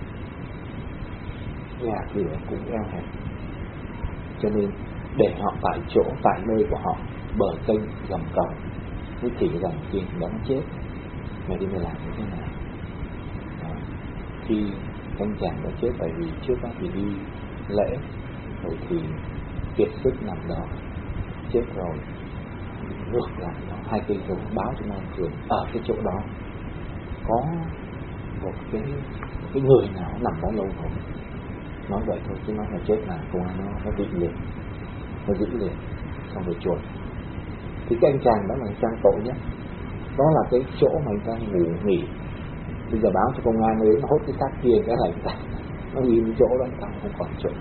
nhà cửa cũng eo hẹp, cho nên để họ tại chỗ, tại nơi của họ, bờ kênh Gầm Cầu, mới chỉ rằng tiền đóng chết, mày đi mày làm như thế nào. À, khi anh chàng đã chết, tại vì trước đó thì đi lễ rồi thì kiệt sức nằm đó, chết rồi, ngược lại đó, hai cây số báo cho công an phường ở cái chỗ đó có một cái cái người nào nằm đó lâu rồi. Nói vậy thôi chứ nói là chết là công an nó nó bị liền, nó giữ liền, xong rồi chuột. Thì cái anh chàng đó là anh chàng tội nhất, đó là cái chỗ mà anh ta ngủ nghỉ. Bây giờ báo cho công an đến, nó hốt cái xác kia cái là ta nó nhìn chỗ đó, anh ta không còn chỗ.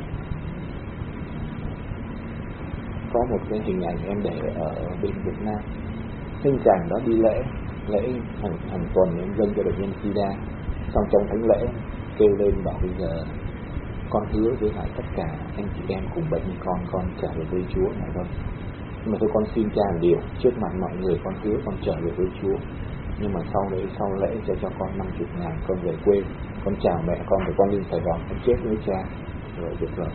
Có một cái hình ảnh em để ở bên Việt Nam, anh chàng đó đi lễ lễ hàng, hàng tuần em dâng cho bệnh nhân sida, xong trong thánh lễ kêu lên bảo bây giờ con hứa với lại tất cả anh chị em cùng bệnh con con trở về với Chúa này đâu. Nhưng mà thôi con xin cha một điều, trước mặt mọi người con hứa con trở về với Chúa, nhưng mà sau đấy sau lễ cho cho con năm mươi ngàn, con về quê, con chào mẹ con rồi con lên Sài Gòn con chết với cha rồi được rồi.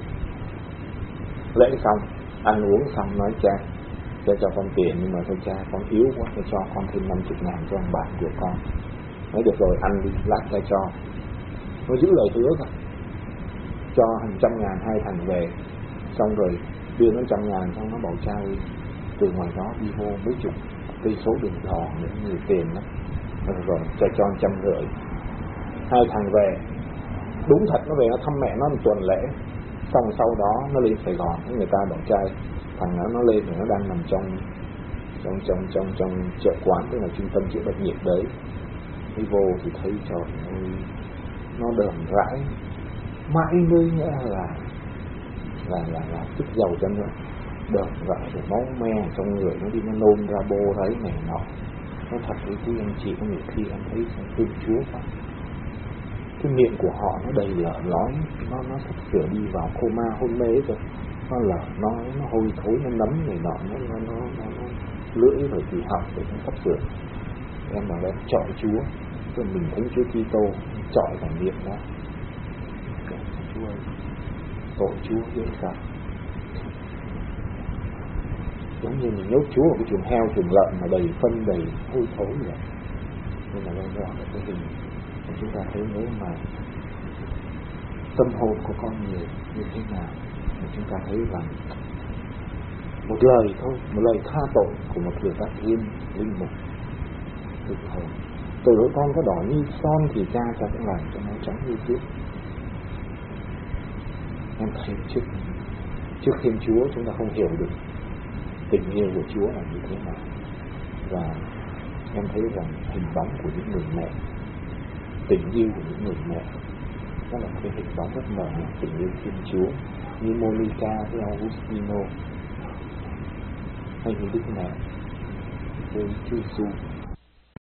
Lễ xong, ăn uống xong nói cha cha cho con tiền, nhưng mà thôi cha con yếu quá, cho cho con thêm năm mươi ngàn cho ông bạn của con. Nói được rồi, ăn đi, lát cha cho. Nó giữ lời hứa rồi, cho hàng trăm ngàn hai thằng về, xong rồi đưa nó trăm ngàn, xong nó bảo cha ơi, từ ngoài đó đi vô mấy chục cây số đường đỏ nữa, nhiều tiền lắm, rồi, rồi cho cho trăm rưỡi. Hai thằng về, đúng thật nó về nó thăm mẹ nó một tuần lễ, xong sau đó nó lên Sài Gòn, người ta bảo trai thằng nó nó lên thì nó đang nằm trong trong trong trong trong chợ quán, tức là trung tâm chữa bệnh nhiệt đới. Đi vô thì thấy trời ơi, nó đờm rãi mãi mới nghĩa là là là là sức dầu cho nữa, đờm rãi rồi máu me trong người nó đi, nó nôn ra bô đấy này nọ. Nó thật với quý anh chị, có nhiều khi em thấy thương Chúa quá. Cái miệng của họ nó đầy lở lói, nó nó sắp sửa đi vào coma hôn mê rồi, nó lở nói, nó hôi thối, nó nấm này nọ, nó nó nó, nó, nó lưỡi rồi thì học rồi nó sắp sửa. Em bảo em chọi Chúa, rồi mình thấy Chúa Kitô chọi vào miệng đó. Chúa ơi, tội Chúa dễ sợ. Giống như mình nhốt Chúa ở cái chuồng heo, chuồng lợn mà đầy phân, đầy hôi thối vậy. Nên là nó rõ là cái hình mà chúng ta thấy nếu mà tâm hồn của con người như thế nào, thì chúng ta thấy rằng một lời thôi, một lời tha tội của một người bác viên linh mục thực hồn. Tội lỗi con có đỏ như son thì cha cha cũng làm cho nó trắng như tuyết. Em thấy trước trước Thiên Chúa chúng ta không hiểu được tình yêu của Chúa là như thế nào. Và em thấy rằng hình bóng của những người mẹ, tình yêu của những người mẹ, đó là một cái hình bóng rất mở tình yêu Thiên Chúa, như Monica với Augustino, hay như Đức Mẹ với Chúa Giêsu.